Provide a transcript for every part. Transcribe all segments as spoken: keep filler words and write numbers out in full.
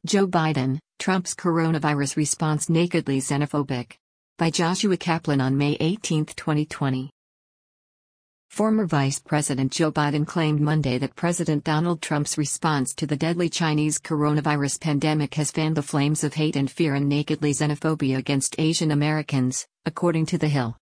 Joe Biden, Trump's coronavirus response nakedly xenophobic. By Joshua Kaplan on May eighteenth, twenty twenty. Former Vice President Joe Biden claimed Monday that President Donald Trump's response to the deadly Chinese coronavirus pandemic has fanned the flames of hate and fear and nakedly xenophobia against Asian Americans, according to The Hill.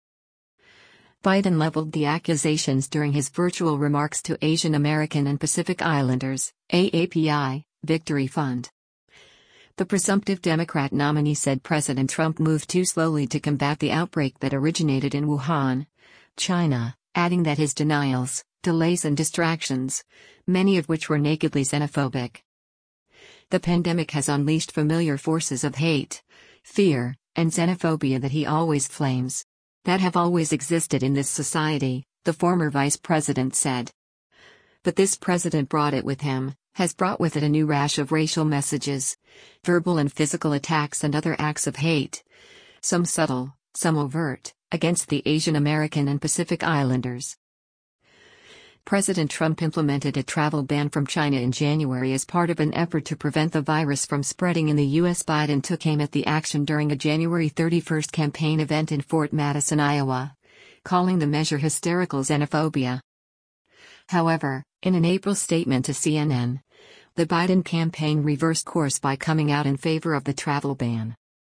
Biden leveled the accusations during his virtual remarks to Asian American and Pacific Islanders, A A P I, Victory Fund. The presumptive Democrat nominee said President Trump moved too slowly to combat the outbreak that originated in Wuhan, China, adding that his denials, delays and distractions, many of which were nakedly xenophobic. The pandemic has unleashed familiar forces of hate, fear, and xenophobia that he always flames, that have always existed in this society, the former vice president said. But this president brought it with him, has brought with it a new rash of racial messages, verbal and physical attacks and other acts of hate, some subtle, some overt, against the Asian American and Pacific Islanders. President Trump implemented a travel ban from China in January as part of an effort to prevent the virus from spreading in the U S. Biden took aim at the action during a January thirty-first campaign event in Fort Madison, Iowa, calling the measure hysterical xenophobia. However, in an April statement to C N N, the Biden campaign reversed course by coming out in favor of the travel ban.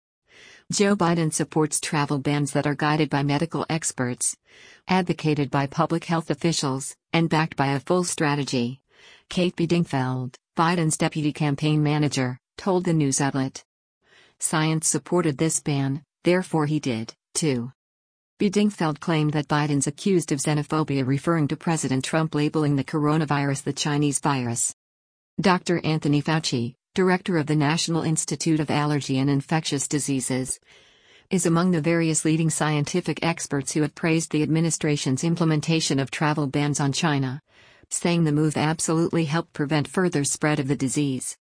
Joe Biden supports travel bans that are guided by medical experts, advocated by public health officials, and backed by a full strategy, Kate Bedingfeld, Biden's deputy campaign manager, told the news outlet. Science supported this ban, therefore he did, too. Bedingfeld claimed that Biden's accused of xenophobia, referring to President Trump labeling the coronavirus the Chinese virus. Doctor Anthony Fauci, director of the National Institute of Allergy and Infectious Diseases, is among the various leading scientific experts who have praised the administration's implementation of travel bans on China, saying the move absolutely helped prevent further spread of the disease.